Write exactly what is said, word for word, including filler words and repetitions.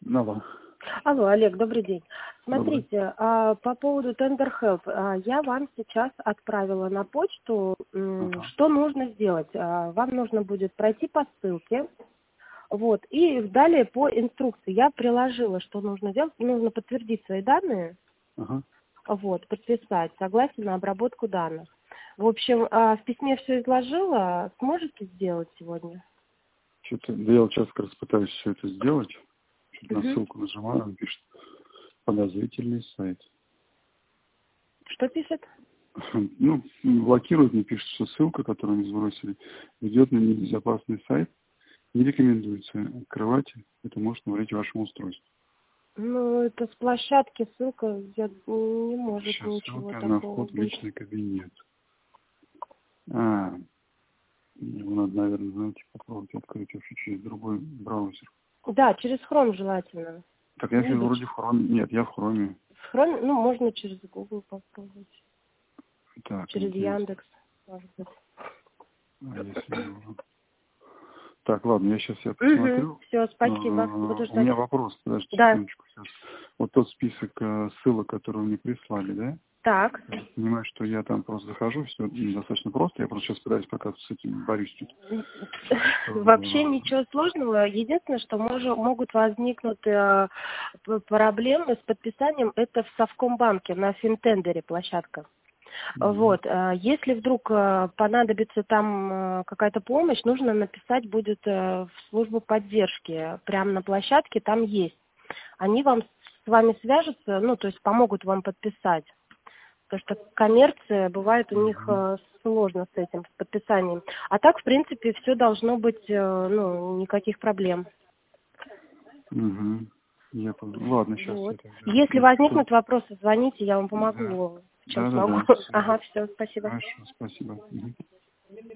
Алло. Алло, Олег, добрый день. Добрый. Смотрите, а, по поводу Tender Help, а, я вам сейчас отправила на почту, м, Ага. что нужно сделать. А, Вам нужно будет пройти по ссылке, вот, и далее по инструкции. Я приложила, что нужно делать. Нужно подтвердить свои данные, Ага. вот, подписать согласие на обработку данных. В общем, а, в письме все изложила. Сможете сделать сегодня? Что-то, да я вот сейчас как раз пытаюсь все это сделать. Что-то на Мгм. ссылку нажимаю, он пишет подозрительный сайт. Что пишет? Ну, блокирует, мне пишет, что ссылка, которую они сбросили, ведет на небезопасный сайт. Не рекомендуется открывать. Это может навредить вашему устройству. Ну, это с площадки ссылка, я, не может Сейчас ничего ссылка на такого вход в быть. личный кабинет. А, его надо, наверное, знаете, попробовать открыть вообще через другой браузер. Да, через Chrome желательно. Так я сейчас Либо вроде в хроме. Нет, я в хроме. в Chrome, ну, можно через Google попробовать. Так, Через интересно. Яндекс, может быть. А, если его- Так, ладно, я сейчас я Угу, посмотрю. все, А, спасибо. Буду У ждать. меня вопрос, подождите Да, секундочку сейчас. Вот тот список э, ссылок, которые вы мне прислали, да? так. Я так понимаю, что я там просто захожу, все достаточно просто. Я просто сейчас пытаюсь пока с этим борюсь тут. Вообще Что, ничего сложного. Единственное, что мож- могут возникнуть э, п- проблемы с подписанием, это в Совкомбанке на Финтендере площадка. мгм, Вот, э, если вдруг э, понадобится там э, какая-то помощь, нужно написать будет э, в службу поддержки. Прямо на площадке там есть. Они вам с вами свяжутся, ну, то есть помогут вам подписать. Потому что коммерция, бывает у них мгм, э, сложно с этим, с подписанием. А так, в принципе, все должно быть, э, ну, никаких проблем. мгм. Я понял. Ладно, сейчас Вот. я тогда. Если Тут- возникнут вопросы, звоните, я вам Да, помогу, в чем да, да, смогу. да. Все. Ага, все, спасибо. Хорошо, спасибо. Мгм.